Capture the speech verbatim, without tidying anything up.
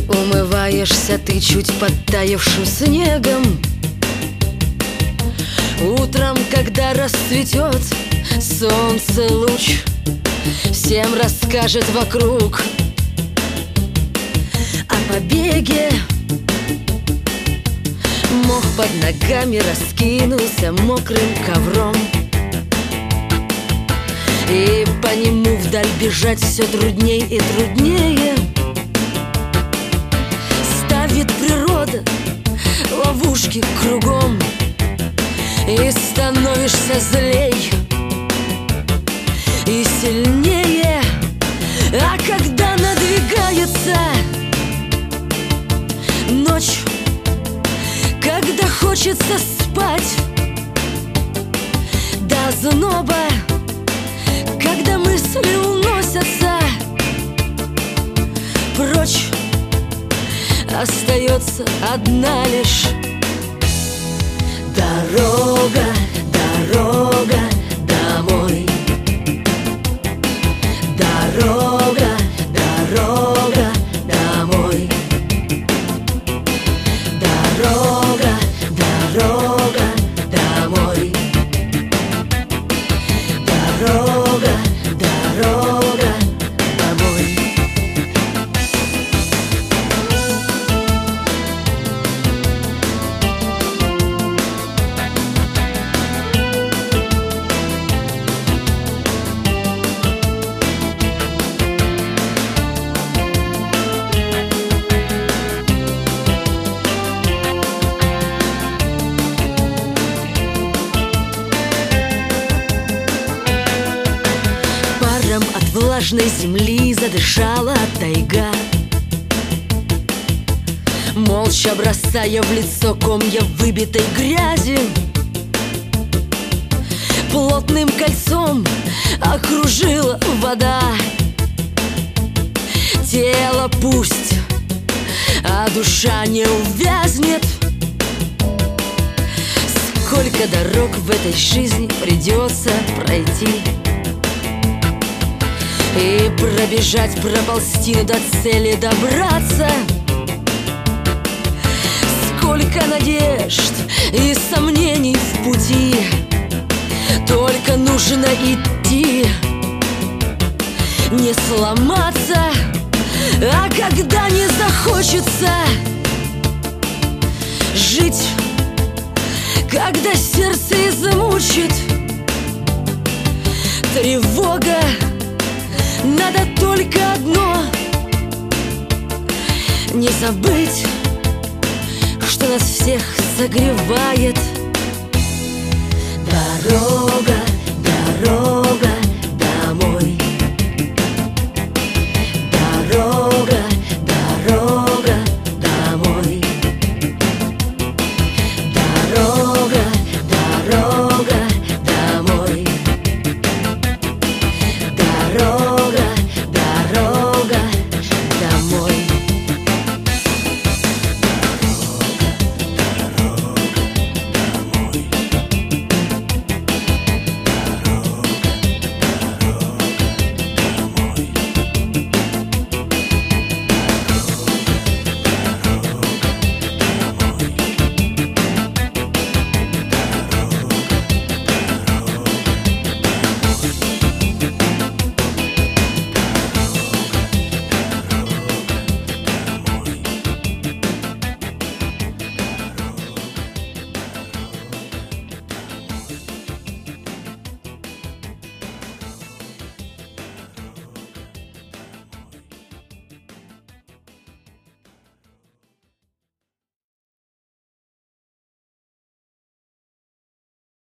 Умываешься ты чуть подтаявшим снегом. Утром, когда расцветет солнце луч, всем расскажет вокруг о побеге. Мох под ногами раскинулся мокрым ковром, и по нему вдаль бежать все трудней и труднее. Ставит природа ловушки кругом, и становишься злей и сильнее. А когда надвигается ночь, когда хочется спать до зноба, когда мысли уносятся прочь, остается одна лишь дорога, дорога домой. Дорога, дорога домой. Дорога, дорога домой. Дорога, дорога домой. От влажной земли задышала тайга, молча бросая в лицо комья выбитой грязи. Плотным кольцом окружила вода тело пусть, а душа не увязнет. Сколько дорог в этой жизни придется пройти и пробежать, проползти, но до цели добраться. Сколько надежд и сомнений в пути, только нужно идти, не сломаться. А когда не захочется жить, когда сердце измучит тревога, надо только одно — не забыть, что нас всех согревает дорога.